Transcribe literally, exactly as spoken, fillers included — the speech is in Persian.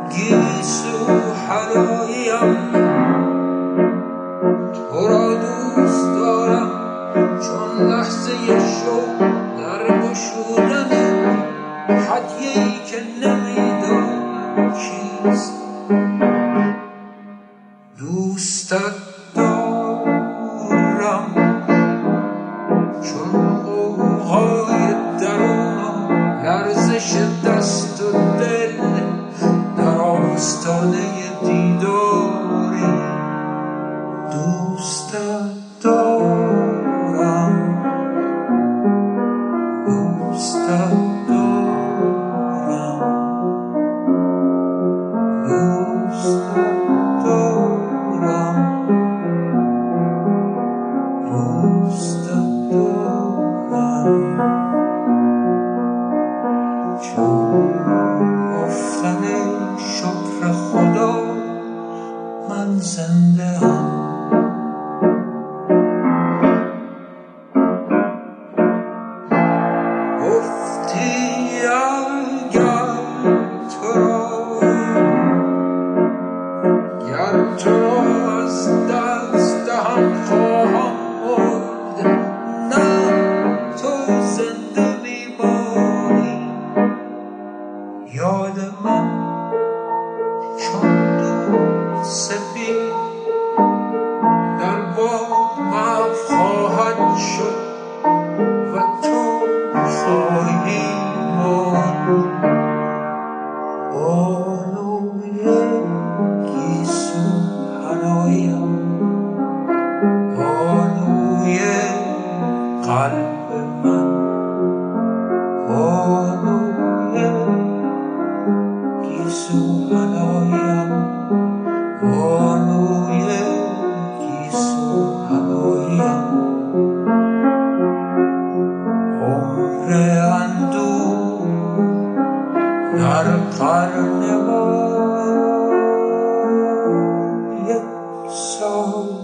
گیسو حناییم تو را دوست دارم چون لحظه شوق در گشودن هدیه‌ای که نمیدانم چیست. دوستت دارم چون غوغای درونم لرزش دست و دل در آستانه دیداری. دوستت دارم دوستت دارم دوستت دارم دوستت دارم. چون گفتن شکر خدا من زنده ام. گفتی اگر تو را گر تو را از دست دهم خواهم مرد، نه تو زنده میمانی. یاد من چون دود سفید در باد محو خواهد شد و تو خواهی ماند. بانوی گیسو حنایم، بانوی قلب من، بانوی گیسو حنایم، بانوی گیسو حنایم. عمر اندوه در قرن ما یک سال